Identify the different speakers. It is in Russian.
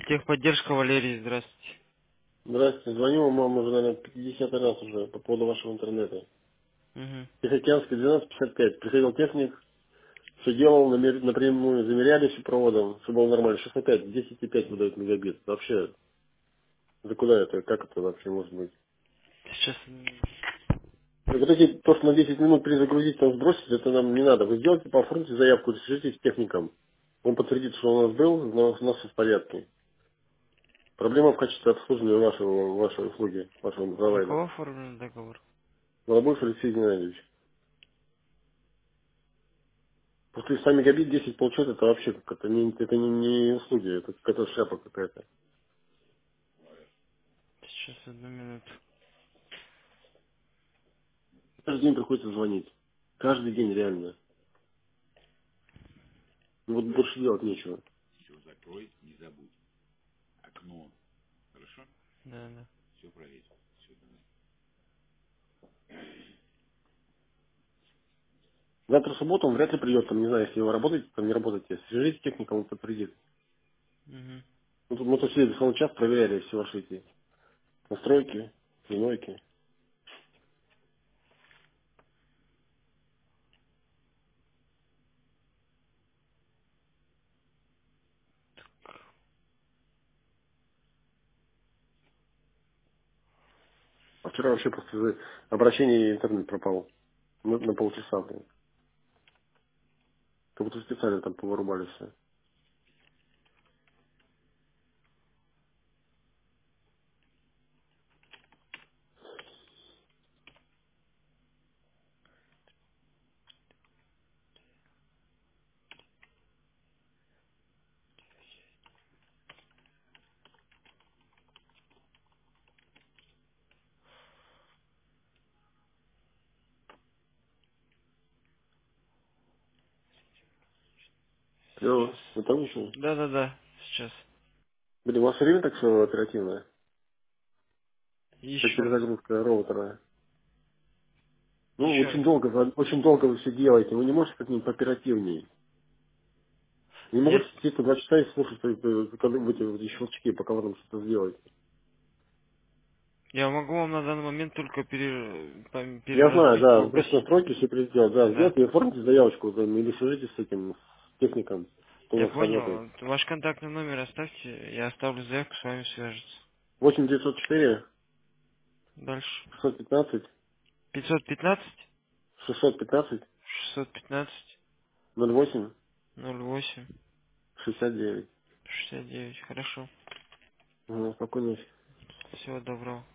Speaker 1: Техподдержка, Валерий, здравствуйте.
Speaker 2: Здравствуйте, звоню вам уже, наверное, 50 раз уже по поводу вашего интернета.
Speaker 1: Угу.
Speaker 2: Тихоокеанская 1255. Приходил техник, все делал, напрямую замеряли все проводом, все было нормально. 605, 10,5 выдает мегабит. Вообще, за куда это, как это вообще может быть?
Speaker 1: Сейчас...
Speaker 2: И вот эти, то, что на 10 минут перезагрузить, там сбросить, это нам не надо. Вы сделайте, оформите заявку, свяжитесь с техником. Он подтвердит, что он у нас был, но у нас все в порядке. Проблема в качестве обслуживания вашей услуги, вашего
Speaker 1: У
Speaker 2: провайдера.
Speaker 1: кого оформлен договор?
Speaker 2: Волобуев Алексей Геннадьевич. После 100 мегабит 10 получать, это вообще как это не услуги, это какая-то шляпа какая-то.
Speaker 1: Сейчас, одну минуту.
Speaker 2: Каждый день приходится звонить. Каждый день реально. Ну вот больше делать нечего.
Speaker 1: Да, да.
Speaker 2: Завтра в субботу он вряд ли придет, там, не знаю, если вы работаете, там не работаете. Свяжитесь с техником, он подтвердит.
Speaker 1: Угу.
Speaker 2: Мы тут сидели целый час, проверяли все ваши эти настройки, принойки. А вчера вообще после обращения интернет пропал. На полчаса, блин. Как будто специально там повырубали все. Все,
Speaker 1: Сейчас.
Speaker 2: вы там еще?
Speaker 1: Да, да, да. Сейчас.
Speaker 2: Блин, у вас все время так все оперативно? Как
Speaker 1: Еще раз.
Speaker 2: перезагрузка роутера. Ну,
Speaker 1: Еще раз.
Speaker 2: очень долго вы все делаете. Вы не можете как-нибудь пооперативнее. Не
Speaker 1: Я,
Speaker 2: можете сидеть на 2 часа и слушать когда вы эти щелчки, пока вы там что-то сделаете.
Speaker 1: я могу вам на данный момент только
Speaker 2: Я знаю,
Speaker 1: переразгрузку
Speaker 2: да, просто
Speaker 1: попросить.
Speaker 2: настройки все переделать. Да,
Speaker 1: Да.
Speaker 2: сделайте и оформите заявочку, там, или свяжитесь с этим, с техником, кто у
Speaker 1: Я
Speaker 2: нас работает.
Speaker 1: понял. Ваш контактный номер оставьте. Я оставлю заявку, с вами свяжется.
Speaker 2: 8904
Speaker 1: Дальше.
Speaker 2: 615
Speaker 1: 515
Speaker 2: 615
Speaker 1: 615
Speaker 2: 08
Speaker 1: 08
Speaker 2: 69.
Speaker 1: 69. Хорошо.
Speaker 2: Ну, спокойно.
Speaker 1: Всего доброго.